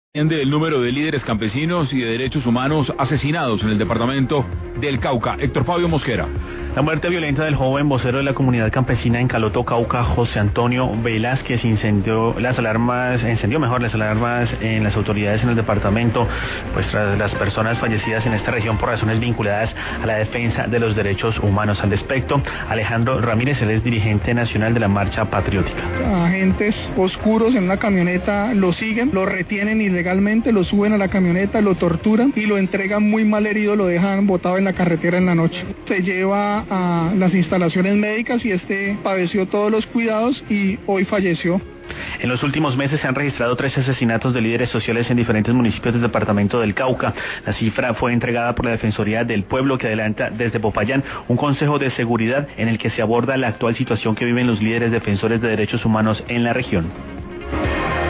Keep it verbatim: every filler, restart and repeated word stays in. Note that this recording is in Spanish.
Del número de líderes campesinos y de derechos humanos asesinados en el departamento del Cauca. Héctor Fabio Mosquera. La muerte violenta del joven vocero de la comunidad campesina en Caloto, Cauca, José Antonio Velázquez, incendió las alarmas, encendió mejor las alarmas en las autoridades en el departamento, pues tras las personas fallecidas en esta región por razones vinculadas a la defensa de los derechos humanos. Al respecto, Alejandro Ramírez, él es dirigente nacional de la Marcha Patriótica. Agentes oscuros en una camioneta lo siguen, lo retienen ilegalmente, lo suben a la camioneta, lo torturan y lo entregan muy mal herido, lo dejan botado en la carretera en la noche. Se lleva a las instalaciones médicas y este padeció todos los cuidados y hoy falleció. En los últimos meses se han registrado tres asesinatos de líderes sociales en diferentes municipios del departamento del Cauca. La cifra fue entregada por la Defensoría del Pueblo, que adelanta desde Popayán un consejo de seguridad en el que se aborda la actual situación que viven los líderes defensores de derechos humanos en la región.